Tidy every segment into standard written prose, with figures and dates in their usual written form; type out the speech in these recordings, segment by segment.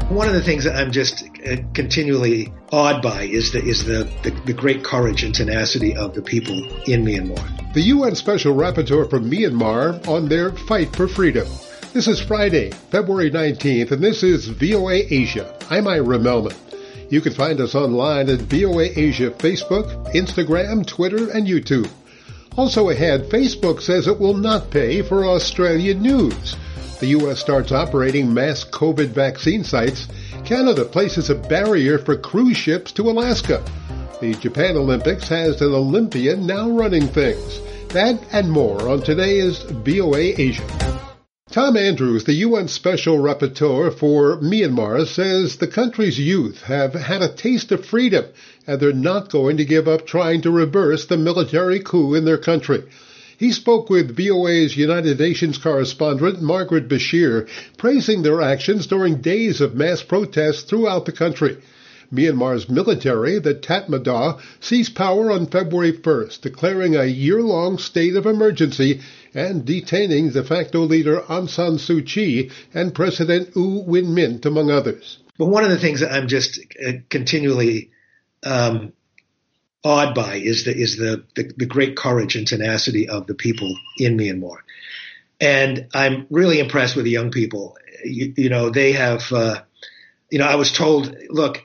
One of the things that I'm just continually awed by is the great courage and tenacity of the people in Myanmar. The UN Special Rapporteur from Myanmar on their fight for freedom. This is Friday, February 19th, and this is VOA Asia. I'm Ira Melman. You can find us online at VOA Asia Facebook, Instagram, Twitter, and YouTube. Also ahead, Facebook says it will not pay for Australian news. The U.S. starts operating mass COVID vaccine sites. Canada places a barrier for cruise ships to Alaska. The Japan Olympics has an Olympian now running things. That and more on today's VOA Asia. Tom Andrews, the UN Special Rapporteur for Myanmar, says the country's youth have had a taste of freedom and they're not going to give up trying to reverse the military coup in their country. He spoke with VOA's United Nations correspondent Margaret Bashir, praising their actions during days of mass protests throughout the country. Myanmar's military, the Tatmadaw, seized power on February 1st, declaring a year-long state of emergency and detaining de facto leader Aung San Suu Kyi and President U Win Mint, among others. But one of the things that I'm just continually awed by is the great courage and tenacity of the people in Myanmar. And I'm really impressed with the young people. You know, they have, I was told, look,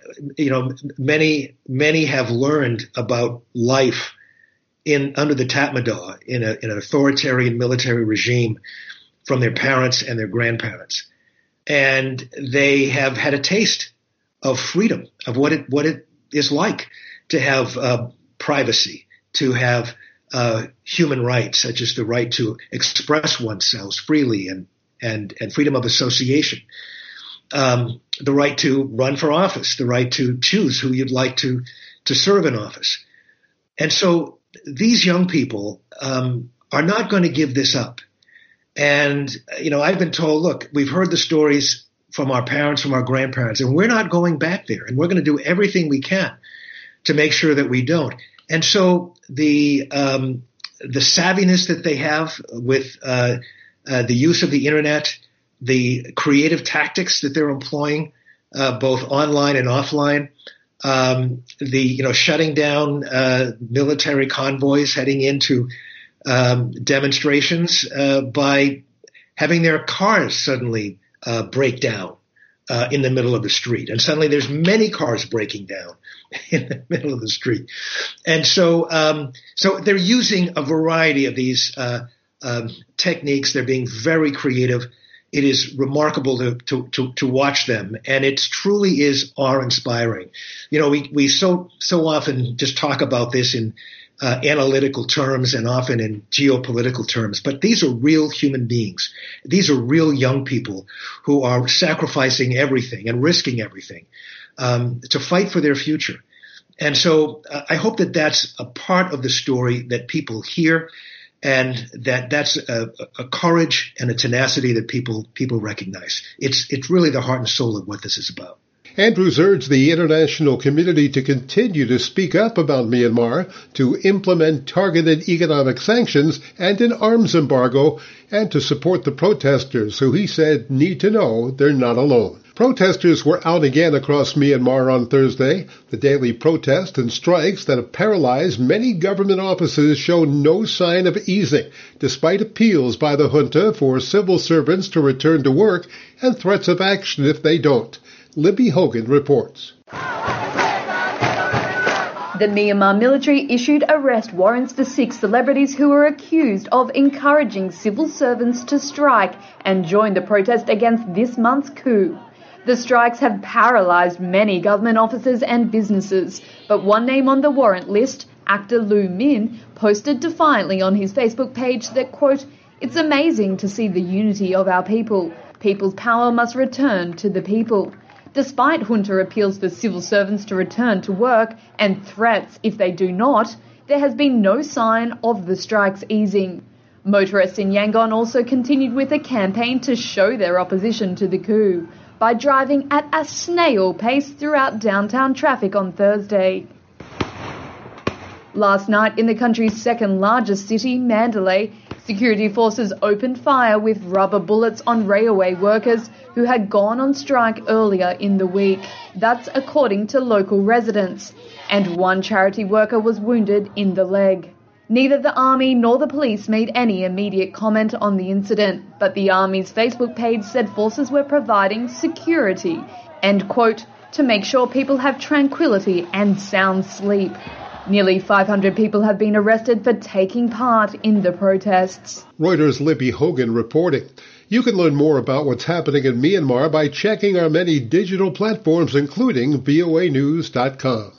many have learned about life under the Tatmadaw in an authoritarian military regime from their parents and their grandparents. And they have had a taste of freedom, of what it is like to have privacy, to have human rights, such as the right to express oneself freely and freedom of association, the right to run for office, the right to choose who you'd like to serve in office. And so these young people are not going to give this up. And, I've been told, look, we've heard the stories from our parents, from our grandparents, and we're not going back there. And we're going to do everything we can to make sure that we don't. And so the savviness that they have with the use of the internet, the creative tactics that they're employing, both online and offline, the shutting down military convoys heading into demonstrations by having their cars suddenly break down in the middle of the street, and suddenly there's many cars breaking down in the middle of the street, and so they're using a variety of these techniques. They're being very creative. It is remarkable to watch them, and it truly is awe-inspiring. We so often just talk about this in analytical terms and often in geopolitical terms, but these are real human beings. These are real young people who are sacrificing everything and risking everything to fight for their future. And so I hope that that's a part of the story that people hear, and that's a courage and a tenacity that people recognize. It's really the heart and soul of what this is about. Andrews urged the international community to continue to speak up about Myanmar, to implement targeted economic sanctions and an arms embargo, and to support the protesters who he said need to know they're not alone. Protesters were out again across Myanmar on Thursday. The daily protests and strikes that have paralyzed many government offices show no sign of easing, despite appeals by the junta for civil servants to return to work and threats of action if they don't. Libby Hogan reports. The Myanmar military issued arrest warrants for 6 celebrities who were accused of encouraging civil servants to strike and join the protest against this month's coup. The strikes have paralysed many government offices and businesses, but one name on the warrant list, actor Lu Min, posted defiantly on his Facebook page that, quote, "It's amazing to see the unity of our people. People's power must return to the people." Despite junta appeals for civil servants to return to work and threats if they do not, there has been no sign of the strikes easing. Motorists in Yangon also continued with a campaign to show their opposition to the coup by driving at a snail pace throughout downtown traffic on Thursday. Last night in the country's second largest city, Mandalay, Security forces opened fire with rubber bullets on railway workers who had gone on strike earlier in the week. That's according to local residents. And one charity worker was wounded in the leg. Neither the Army nor the police made any immediate comment on the incident, but the Army's Facebook page said forces were providing security and, quote, to make sure people have tranquility and sound sleep. Nearly 500 people have been arrested for taking part in the protests. Reuters' Libby Hogan reporting. You can learn more about what's happening in Myanmar by checking our many digital platforms, including voanews.com.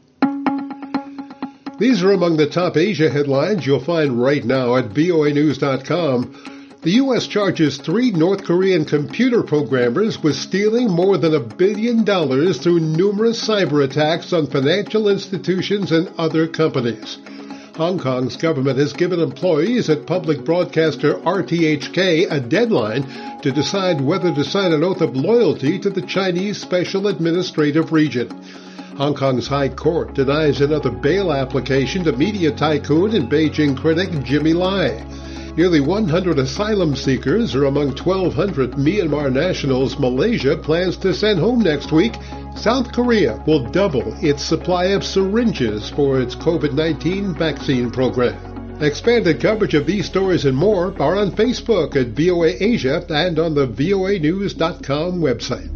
These are among the top Asia headlines you'll find right now at voanews.com. The U.S. charges 3 North Korean computer programmers with stealing more than $1 billion through numerous cyber attacks on financial institutions and other companies. Hong Kong's government has given employees at public broadcaster RTHK a deadline to decide whether to sign an oath of loyalty to the Chinese Special Administrative Region. Hong Kong's High Court denies another bail application to media tycoon and Beijing critic Jimmy Lai. Nearly 100 asylum seekers are among 1,200 Myanmar nationals Malaysia plans to send home next week. South Korea will double its supply of syringes for its COVID-19 vaccine program. Expanded coverage of these stories and more are on Facebook at VOA Asia and on the voanews.com website.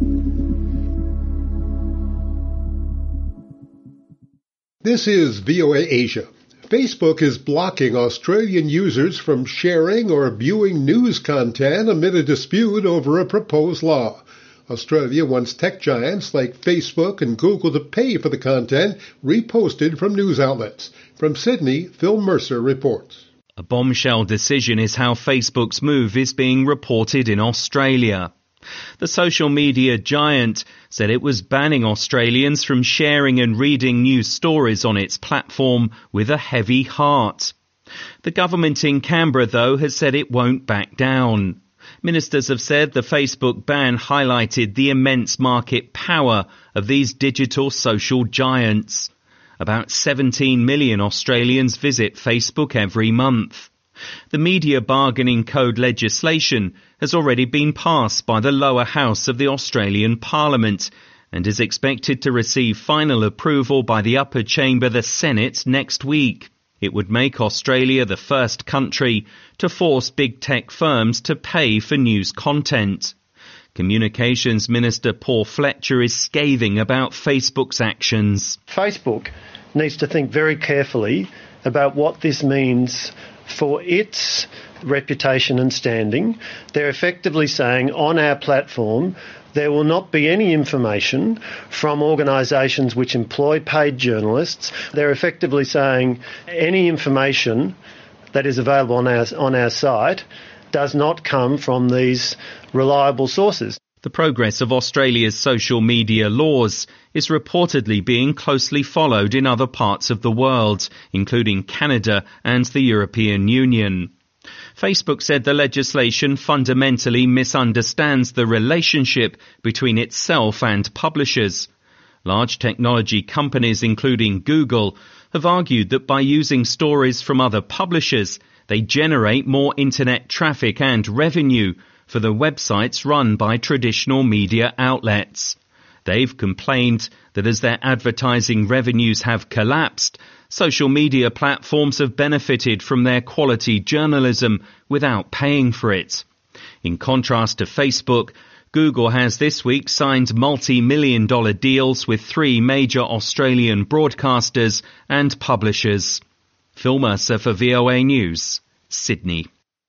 This is VOA Asia. Facebook is blocking Australian users from sharing or viewing news content amid a dispute over a proposed law. Australia wants tech giants like Facebook and Google to pay for the content reposted from news outlets. From Sydney, Phil Mercer reports. A bombshell decision is how Facebook's move is being reported in Australia. The social media giant said it was banning Australians from sharing and reading news stories on its platform with a heavy heart. The government in Canberra, though, has said it won't back down. Ministers have said the Facebook ban highlighted the immense market power of these digital social giants. About 17 million Australians visit Facebook every month. The Media Bargaining Code legislation has already been passed by the lower house of the Australian Parliament and is expected to receive final approval by the upper chamber, the Senate, next week. It would make Australia the first country to force big tech firms to pay for news content. Communications Minister Paul Fletcher is scathing about Facebook's actions. Facebook needs to think very carefully about what this means for its reputation and standing. They're effectively saying on our platform there will not be any information from organisations which employ paid journalists. They're effectively saying any information that is available on our site does not come from these reliable sources. The progress of Australia's social media laws is reportedly being closely followed in other parts of the world, including Canada and the European Union. Facebook said the legislation fundamentally misunderstands the relationship between itself and publishers. Large technology companies, including Google, have argued that by using stories from other publishers, they generate more internet traffic and revenue for the websites run by traditional media outlets. They've complained that as their advertising revenues have collapsed, social media platforms have benefited from their quality journalism without paying for it. In contrast to Facebook, Google has this week signed multi-million-dollar deals with 3 major Australian broadcasters and publishers. Phil Mercer for VOA News, Sydney.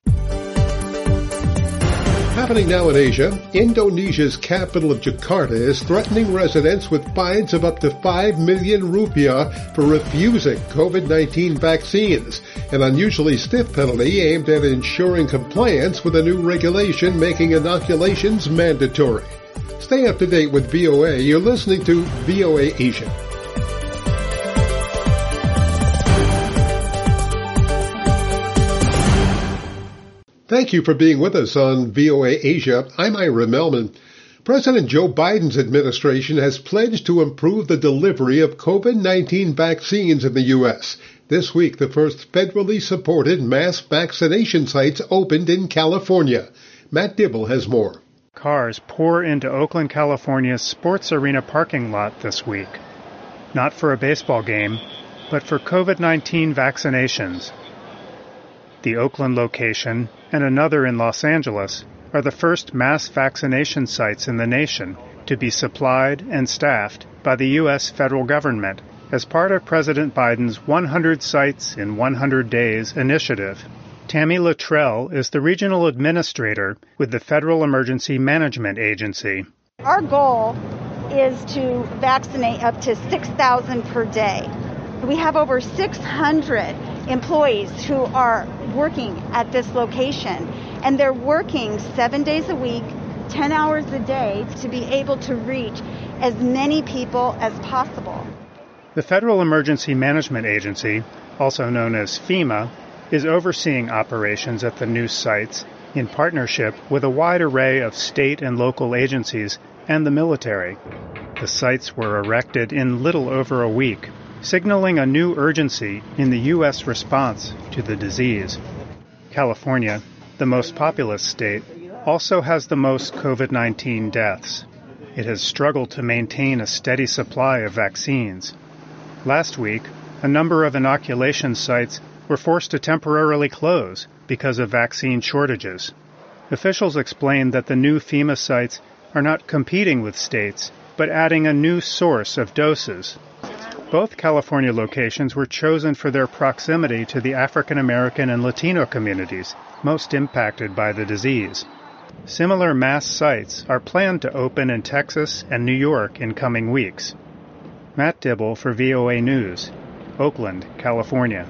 Happening now in Asia, Indonesia's capital of Jakarta is threatening residents with fines of up to 5 million rupiah for refusing COVID-19 vaccines, an unusually stiff penalty aimed at ensuring compliance with a new regulation making inoculations mandatory. Stay up to date with VOA. You're listening to VOA Asia. Thank you for being with us on VOA Asia. I'm Ira Melman. President Joe Biden's administration has pledged to improve the delivery of COVID-19 vaccines in the U.S. This week, the first federally supported mass vaccination sites opened in California. Matt Dibble has more. Cars pour into Oakland, California's sports arena parking lot this week. Not for a baseball game, but for COVID-19 vaccinations. The Oakland location and another in Los Angeles are the first mass vaccination sites in the nation to be supplied and staffed by the U.S. federal government as part of President Biden's 100 Sites in 100 Days initiative. Tammy Luttrell is the regional administrator with the Federal Emergency Management Agency. Our goal is to vaccinate up to 6,000 per day. We have over 600 employees who are working at this location, and they're working 7 days a week, 10 hours a day to be able to reach as many people as possible. The Federal Emergency Management Agency, also known as FEMA, is overseeing operations at the new sites in partnership with a wide array of state and local agencies and the military. The sites were erected in little over a week, signaling a new urgency in the U.S. response to the disease. California, the most populous state, also has the most COVID-19 deaths. It has struggled to maintain a steady supply of vaccines. Last week, a number of inoculation sites were forced to temporarily close because of vaccine shortages. Officials explained that the new FEMA sites are not competing with states, but adding a new source of doses. Both California locations were chosen for their proximity to the African American and Latino communities most impacted by the disease. Similar mass sites are planned to open in Texas and New York in coming weeks. Matt Dibble for VOA News, Oakland, California.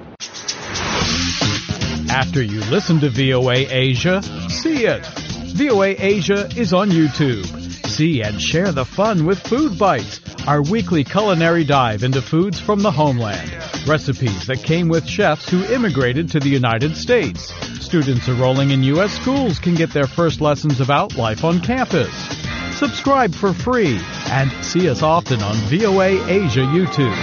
After you listen to VOA Asia, see it. VOA Asia is on YouTube. See and share the fun with Food Bites, our weekly culinary dive into foods from the homeland. Recipes that came with chefs who immigrated to the United States. Students enrolling in U.S. schools can get their first lessons about life on campus. Subscribe for free and see us often on VOA Asia YouTube.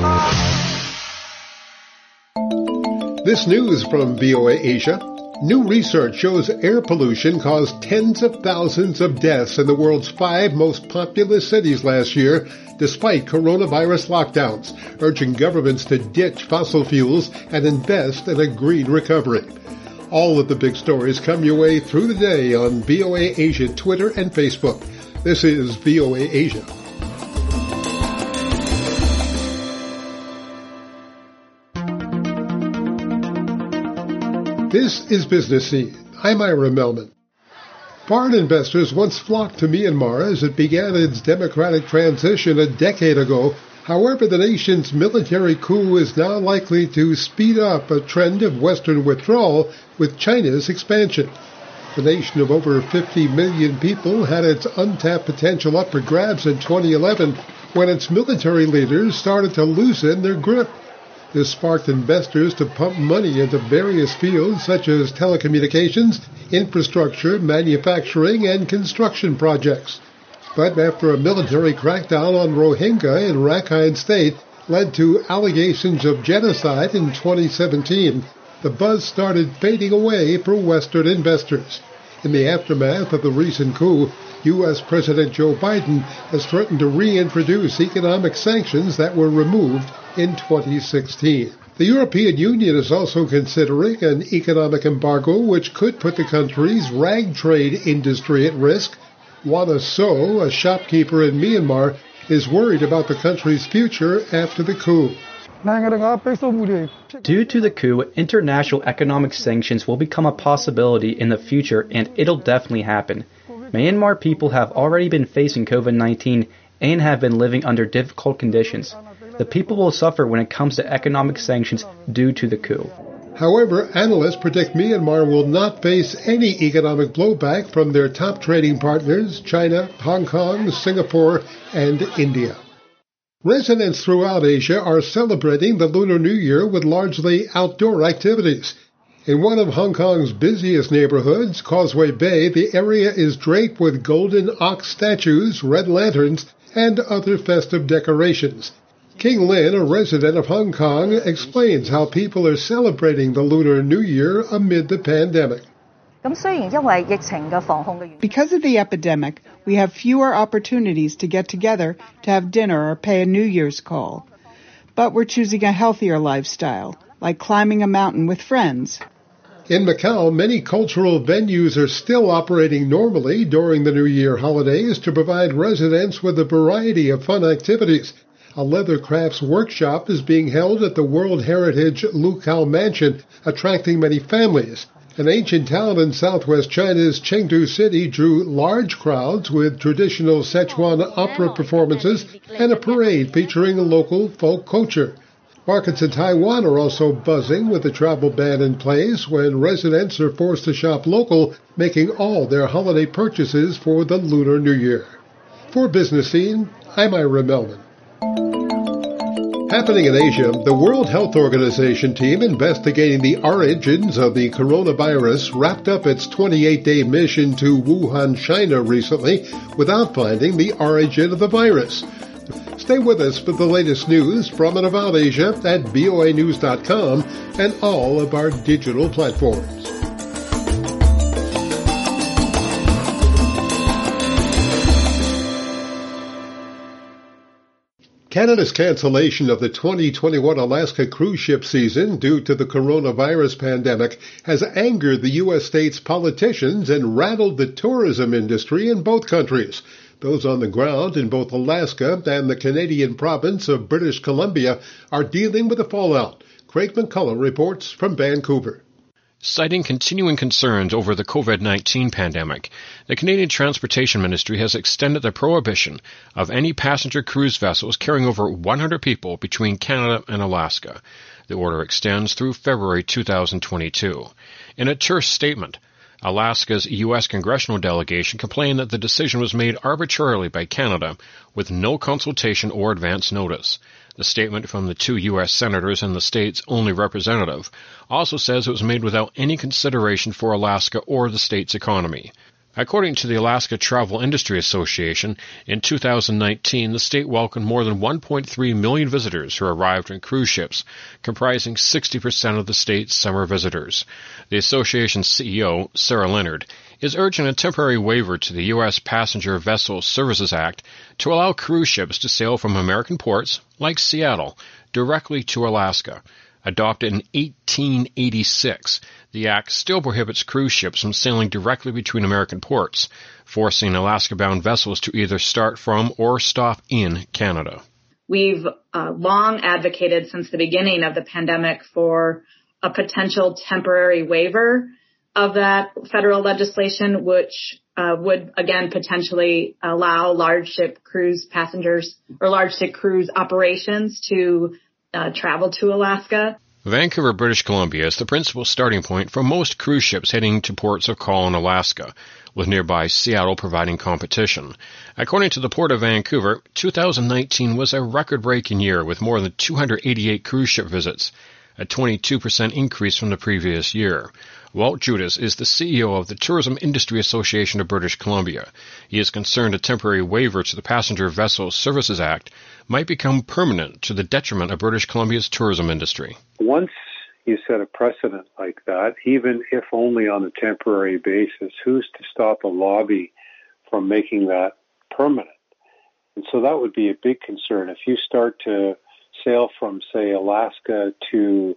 This news from VOA Asia. New research shows air pollution caused tens of thousands of deaths in the world's 5 most populous cities last year, despite coronavirus lockdowns, urging governments to ditch fossil fuels and invest in a green recovery. All of the big stories come your way through the day on VOA Asia Twitter and Facebook. This is VOA Asia. This is Business Scene. I'm Ira Melman. Foreign investors once flocked to Myanmar as it began its democratic transition a decade ago. However, the nation's military coup is now likely to speed up a trend of Western withdrawal with China's expansion. The nation of over 50 million people had its untapped potential up for grabs in 2011 when its military leaders started to loosen their grip. This sparked investors to pump money into various fields such as telecommunications, infrastructure, manufacturing, and construction projects. But after a military crackdown on Rohingya in Rakhine State led to allegations of genocide in 2017, the buzz started fading away for Western investors. In the aftermath of the recent coup, U.S. President Joe Biden has threatened to reintroduce economic sanctions that were removed in 2016. The European Union is also considering an economic embargo which could put the country's rag trade industry at risk. Wana So, a shopkeeper in Myanmar, is worried about the country's future after the coup. Due to the coup, international economic sanctions will become a possibility in the future, and it'll definitely happen. Myanmar people have already been facing COVID-19 and have been living under difficult conditions. The people will suffer when it comes to economic sanctions due to the coup. However, analysts predict Myanmar will not face any economic blowback from their top trading partners, China, Hong Kong, Singapore, and India. Residents throughout Asia are celebrating the Lunar New Year with largely outdoor activities. In one of Hong Kong's busiest neighborhoods, Causeway Bay, the area is draped with golden ox statues, red lanterns, and other festive decorations. King Lin, a resident of Hong Kong, explains how people are celebrating the Lunar New Year amid the pandemic. Because of the epidemic, we have fewer opportunities to get together to have dinner or pay a New Year's call. But we're choosing a healthier lifestyle, like climbing a mountain with friends. In Macau, many cultural venues are still operating normally during the New Year holidays to provide residents with a variety of fun activities. A leather crafts workshop is being held at the World Heritage Lucao Mansion, attracting many families. An ancient town in southwest China's Chengdu City drew large crowds with traditional Sichuan opera performances and a parade featuring local folk culture. Markets in Taiwan are also buzzing with the travel ban in place when residents are forced to shop local, making all their holiday purchases for the Lunar New Year. For Business Scene, I'm Ira Melman. Happening in Asia, the World Health Organization team investigating the origins of the coronavirus wrapped up its 28-day mission to Wuhan, China recently without finding the origin of the virus. Stay with us for the latest news from and about Asia at voanews.com and all of our digital platforms. Canada's cancellation of the 2021 Alaska cruise ship season due to the coronavirus pandemic has angered the U.S. state's politicians and rattled the tourism industry in both countries. Those on the ground in both Alaska and the Canadian province of British Columbia are dealing with the fallout. Craig McCullough reports from Vancouver. Citing continuing concerns over the COVID-19 pandemic, the Canadian Transportation Ministry has extended the prohibition of any passenger cruise vessels carrying over 100 people between Canada and Alaska. The order extends through February 2022. In a terse statement, Alaska's U.S. congressional delegation complained that the decision was made arbitrarily by Canada with no consultation or advance notice. The statement from the two U.S. senators and the state's only representative also says it was made without any consideration for Alaska or the state's economy. According to the Alaska Travel Industry Association, in 2019, the state welcomed more than 1.3 million visitors who arrived on cruise ships, comprising 60% of the state's summer visitors. The association's CEO, Sarah Leonard, is urging a temporary waiver to the U.S. Passenger Vessel Services Act to allow cruise ships to sail from American ports, like Seattle, directly to Alaska. Adopted in 1886, the Act still prohibits cruise ships from sailing directly between American ports, forcing Alaska-bound vessels to either start from or stop in Canada. We've long advocated since the beginning of the pandemic for a potential temporary waiver of that federal legislation, which would, again, potentially allow large ship cruise passengers or large ship cruise operations to travel to Alaska. Vancouver, British Columbia is the principal starting point for most cruise ships heading to ports of call in Alaska, with nearby Seattle providing competition. According to the Port of Vancouver, 2019 was a record-breaking year with more than 288 cruise ship visits, a 22% increase from the previous year. Walt Judas is the CEO of the Tourism Industry Association of British Columbia. He is concerned a temporary waiver to the Passenger Vessel Services Act might become permanent to the detriment of British Columbia's tourism industry. Once you set a precedent like that, even if only on a temporary basis, who's to stop a lobby from making that permanent? And so that would be a big concern. If you start to sail from, say, Alaska to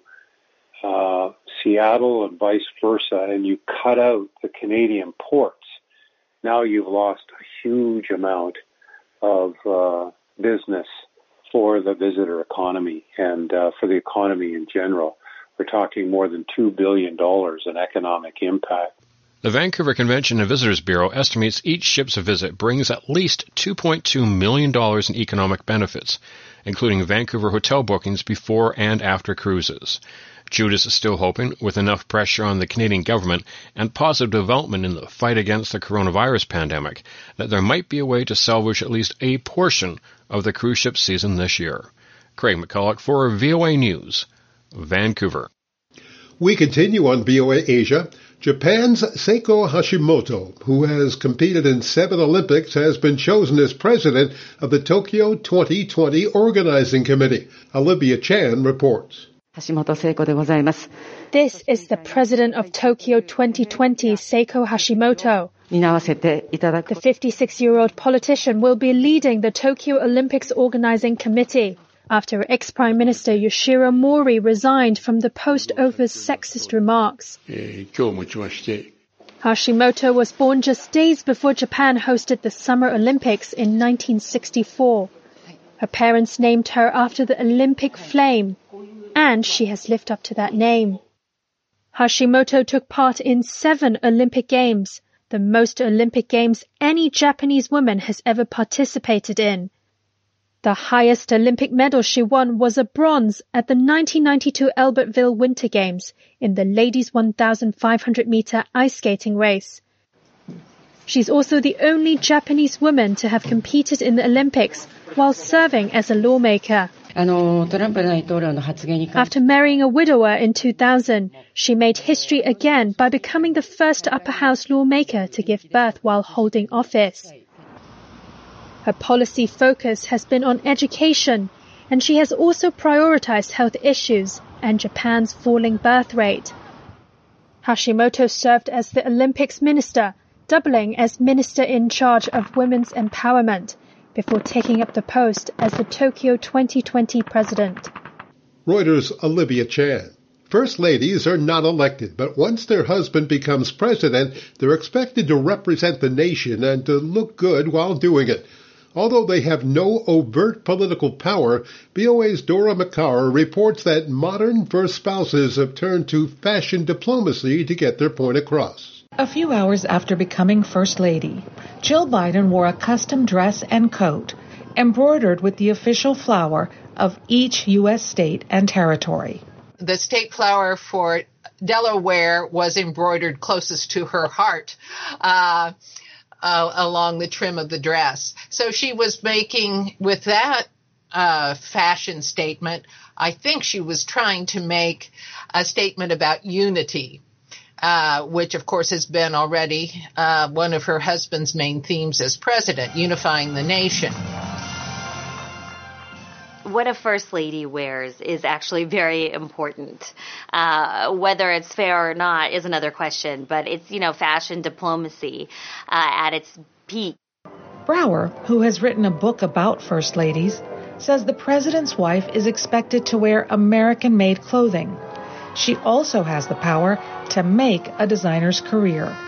Seattle and vice versa, and you cut out the Canadian ports, now you've lost a huge amount of business for the visitor economy and for the economy in general. We're talking more than $2 billion in economic impact. The Vancouver Convention and Visitors Bureau estimates each ship's visit brings at least $2.2 million in economic benefits, including Vancouver hotel bookings before and after cruises. Judas is still hoping, with enough pressure on the Canadian government and positive development in the fight against the coronavirus pandemic, that there might be a way to salvage at least a portion of the cruise ship season this year. Craig McCullough for VOA News, Vancouver. We continue on VOA Asia. Japan's Seiko Hashimoto, who has competed in 7 Olympics, has been chosen as president of the Tokyo 2020 Organizing Committee. Olivia Chan reports. This is the president of Tokyo 2020, Seiko Hashimoto. The 56-year-old politician will be leading the Tokyo Olympics Organizing Committee after ex-Prime Minister Yoshiro Mori resigned from the post over sexist remarks. Hashimoto was born just days before Japan hosted the Summer Olympics in 1964. Her parents named her after the Olympic flame, and she has lived up to that name. Hashimoto took part in 7 Olympic Games, the most Olympic Games any Japanese woman has ever participated in. The highest Olympic medal she won was a bronze at the 1992 Albertville Winter Games in the ladies' 1,500-meter ice skating race. She's also the only Japanese woman to have competed in the Olympics while serving as a lawmaker. After marrying a widower in 2000, she made history again by becoming the first upper house lawmaker to give birth while holding office. Her policy focus has been on education, and she has also prioritized health issues and Japan's falling birth rate. Hashimoto served as the Olympics minister, doubling as minister in charge of women's empowerment, before taking up the post as the Tokyo 2020 president. Reuters' Olivia Chan. First ladies are not elected, but once their husband becomes president, they're expected to represent the nation and to look good while doing it. Although they have no overt political power, VOA's Dora McCarr reports that modern first spouses have turned to fashion diplomacy to get their point across. A few hours after becoming First Lady, Jill Biden wore a custom dress and coat embroidered with the official flower of each U.S. state and territory. The state flower for Delaware was embroidered closest to her heart along the trim of the dress. So she was making, with that fashion statement, I think she was trying to make a statement about unity. Which, of course, has been already one of her husband's main themes as president, unifying the nation. What a first lady wears is actually very important. Whether it's fair or not is another question, but it's, fashion diplomacy at its peak. Brower, who has written a book about first ladies, says the president's wife is expected to wear American-made clothing. She also has the power to make a designer's career.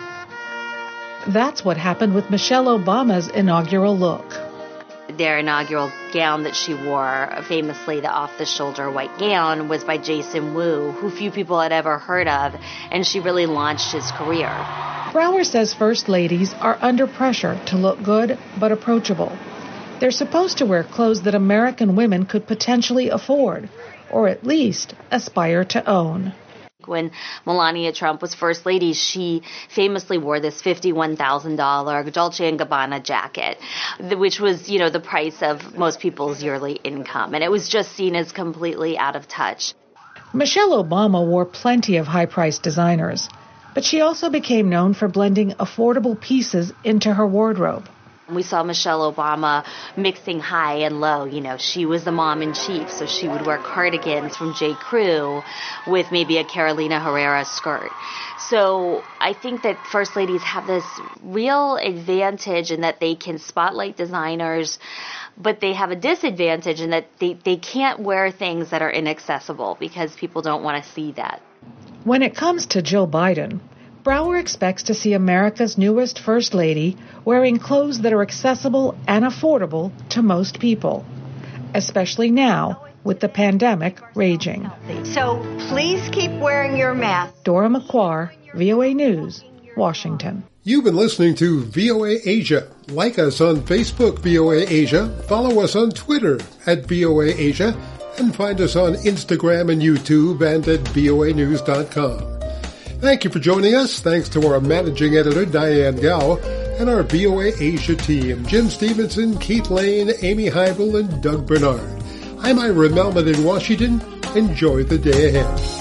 That's what happened with Michelle Obama's inaugural look. Their inaugural gown that she wore, famously the off-the-shoulder white gown, was by Jason Wu, who few people had ever heard of, and she really launched his career. Brower says first ladies are under pressure to look good but approachable. They're supposed to wear clothes that American women could potentially afford, or at least aspire to own. When Melania Trump was first lady, she famously wore this $51,000 Dolce & Gabbana jacket, which was, the price of most people's yearly income. And it was just seen as completely out of touch. Michelle Obama wore plenty of high-priced designers, but she also became known for blending affordable pieces into her wardrobe. We saw Michelle Obama mixing high and low. She was the mom-in-chief, so she would wear cardigans from J. Crew with maybe a Carolina Herrera skirt. So I think that first ladies have this real advantage in that they can spotlight designers, but they have a disadvantage in that they can't wear things that are inaccessible because people don't want to see that. When it comes to Jill Biden, Brower expects to see America's newest First Lady wearing clothes that are accessible and affordable to most people, especially now with the pandemic raging. So please keep wearing your mask. Dora McCarr, VOA News, Washington. You've been listening to VOA Asia. Like us on Facebook, VOA Asia. Follow us on Twitter at VOA Asia. And find us on Instagram and YouTube and at voanews.com. Thank you for joining us. Thanks to our managing editor, Diane Gao, and our VOA Asia team, Jim Stevenson, Keith Lane, Amy Heibel, and Doug Bernard. I'm Ira Melman in Washington. Enjoy the day ahead.